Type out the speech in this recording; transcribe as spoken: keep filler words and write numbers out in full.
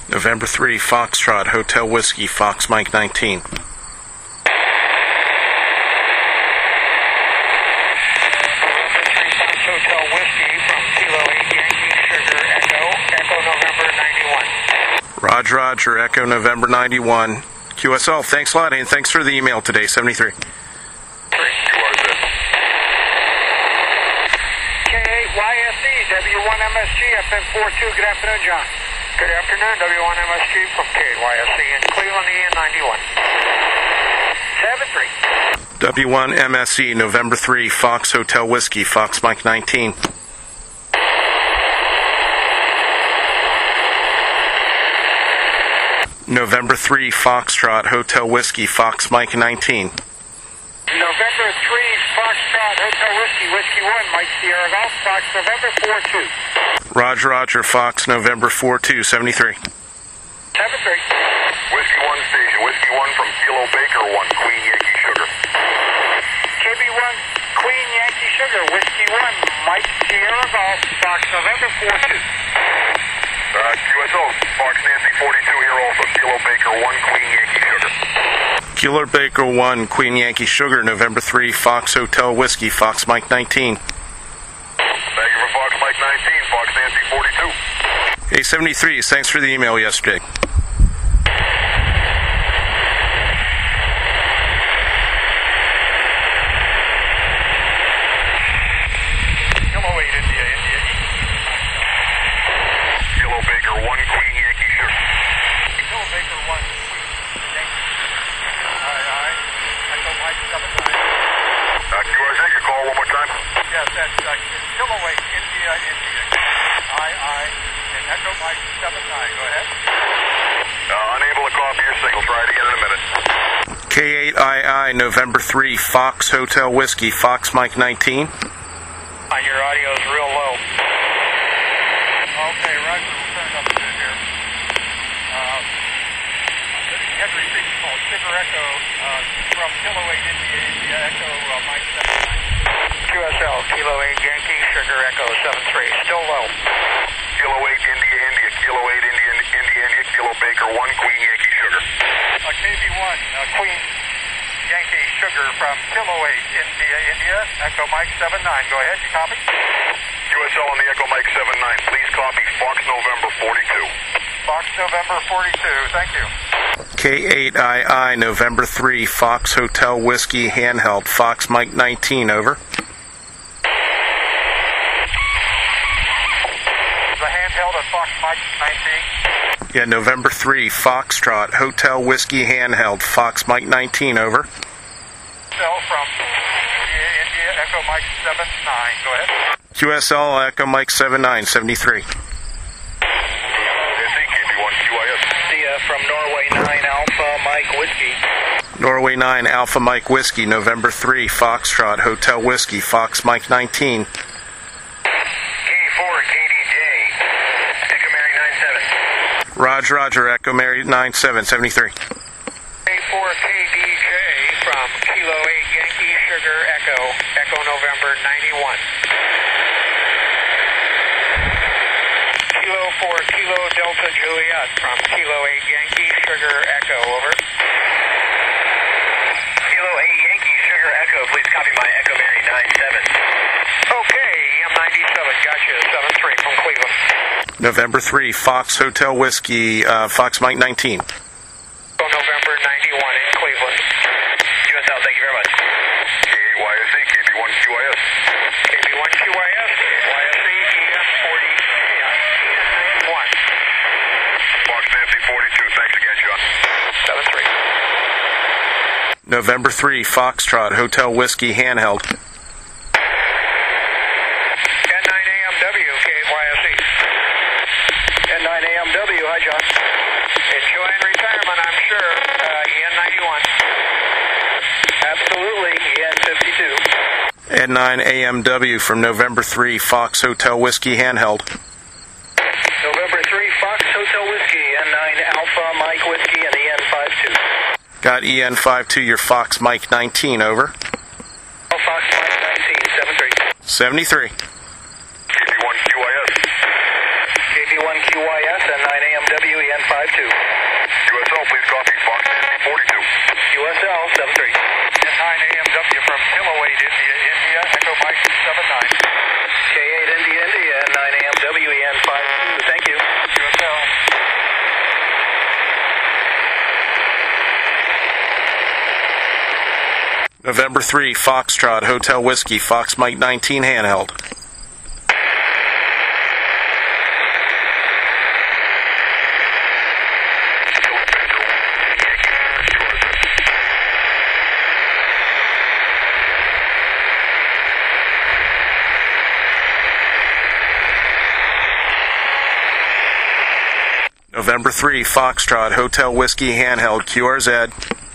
November three, Foxtrot, Hotel Whiskey, Fox Mike nineteen. Hotel Whiskey from Kilo eight Yankee Sugar Echo, Echo November ninety-one. Roger, Roger, Echo November ninety-one. Q S L, thanks a lot, and thanks for the email today, seventy-three. K eight Y S E, W one M S G, F M forty-two. Good afternoon, John. Good afternoon, W one M S G from K eight Y S E in Cleveland, E N ninety-one. seven three. W one M S E, November three, Fox Hotel Whiskey, Fox Mike nineteen. November three, Foxtrot, Hotel Whiskey, Fox Mike nineteen. November three, Foxtrot, Hotel Whiskey, Whiskey one, Mike Sierra Golf, Fox November four two. Roger, Roger, Fox November four two, seventy-three. seven three. Whiskey one station, Whiskey one from Kilo Baker one, Queen Yankee Sugar. K B one, Queen Yankee Sugar, Whiskey one, Mike Sierra Golf, Fox November four two. Uh, Q S O, Fox Nancy forty-two here also, Kilo Baker one, Queen Yankee Sugar. Kilo Baker one, Queen Yankee Sugar, November three, Fox Hotel Whiskey, Fox Mike nineteen. Thank you for Fox Mike nineteen, Fox Nancy forty-two. Hey, seventy-three, thanks for the email yesterday. Kilo eight India, India. Kilo Baker one, Queen Yankee Sugar. Kilo Baker one, Queen Yankee Sugar. Aye, aye. Echo Mike seven nine. Uh, Q S A, you call one more time? Yes, that's uh, Kilo eight India, India. Aye, aye. And Echo Mike seven nine. Go ahead. Uh, unable to copy your signal. Try it again in a minute. K eight I I, November three, Fox Hotel Whiskey, Fox Mike nineteen. Uh, your audio is real low. Okay, Roger, we'll turn it up a bit here. Uh, Henry Signal, Sugar Echo uh, from Kilo eight India, India, Echo uh, Mike seven nine. Q S L, Kilo eight Yankee, Sugar Echo seven three. Still low. Kilo eight India, India. Kilo eight India, India, India. Kilo Baker one, Queen Yankee Sugar. Uh, K B one, uh, Queen Yankee Sugar from Kilo eight India, India, Echo Mike seven nine. Go ahead, you copy? Q S L on the Echo Mike seven nine. Please copy Fox November forty-two. Fox November forty-two, thank you. K eight I I, November three, Fox Hotel Whiskey, handheld, Fox Mike nineteen, over. The handheld at Fox Mike nineteen. Yeah, November three, Foxtrot, Hotel Whiskey, handheld, Fox Mike nineteen, over. Cell from India, India, Echo Mike seven nine. Go ahead. Q S L, Echo Mike seven nine, seventy-three. K B one Q I S. India from Norway nine Alpha Mike Whiskey. Norway nine, Alpha Mike Whiskey, November three, Foxtrot, Hotel Whiskey, Fox Mike nineteen. K four K D J. Echo Mary nine seven. Roger, Roger, Echo Mary nine seven, seventy-three. K four K D J from Kilo eight Yankee Sugar Echo, Echo November ninety-one. Kilo four Kilo Delta Juliet from Kilo eight Yankee Sugar Echo, over. Kilo eight Yankee Sugar Echo. Please copy my Echo Mary nine seven. Okay, M ninety-seven, gotcha, seven three from Cleveland. November three, Fox Hotel Whiskey, uh, Fox Mike nineteen. November ninety-one in Cleveland. Q S L, thank you very much. K eight Y S E, K B one Q I S. K B one Q I S, Y S E, E N forty, one. Fox Nancy forty-two. Thanks again, John. seven three. November three, Foxtrot, Hotel Whiskey, handheld. N nine A M W, K eight Y S E. N nine A M W, hi John. Enjoying retirement, I'm sure. Uh, E N ninety-one. Absolutely, E N fifty-two. N nine A M W from November three, Fox Hotel Whiskey, handheld. November three, Fox Hotel Whiskey, N nine Alpha Mike Whiskey, and E N fifty-two. Got E N fifty-two, your Fox Mike nineteen, over. Oh, Fox Mike nineteen, seven three. seventy-three. K B one Q I S. K B one Q Y S, N nine A M W, E N fifty-two. November three, Foxtrot, Hotel Whiskey, Fox Mike nineteen, handheld. November three, Foxtrot, Hotel Whiskey, handheld, Q R Z.